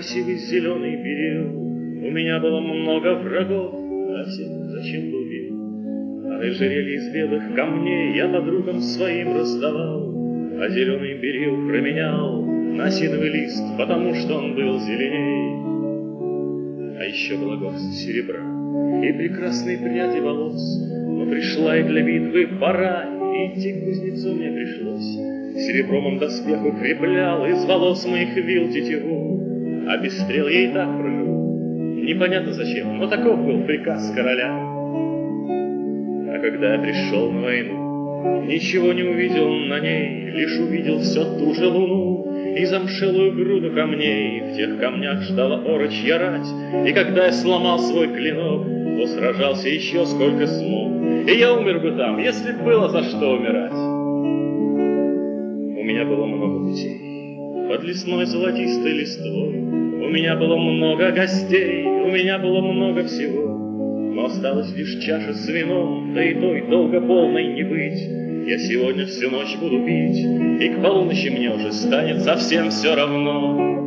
красивый зеленый берил. У меня было много врагов, а всех зачем убил? А ожерелье из белых камней я подругам своим раздавал, а зеленый берил променял на осиновый лист, потому что он был зеленей. А еще была горсть серебра и прекрасные пряди волос, но пришла и для битвы пора, и идти к кузнецу мне пришлось. Серебром он доспех укреплял, из волос моих вил тетиву, а без стрел я и так прыгал. Непонятно зачем, но таков был приказ короля. А когда я пришел на войну, ничего не увидел на ней, лишь увидел все ту же луну и замшелую груду камней. В тех камнях ждала орочья рать, и когда я сломал свой клинок, то сражался еще сколько смог, и я умер бы там, если б было за что умирать. У меня было много путей под лесной золотистой листвой, у меня было много гостей, у меня было много всего, но осталась лишь чаша с вином, да и той долго полной не быть. Я сегодня всю ночь буду пить, и к полуночи мне уже станет совсем все равно.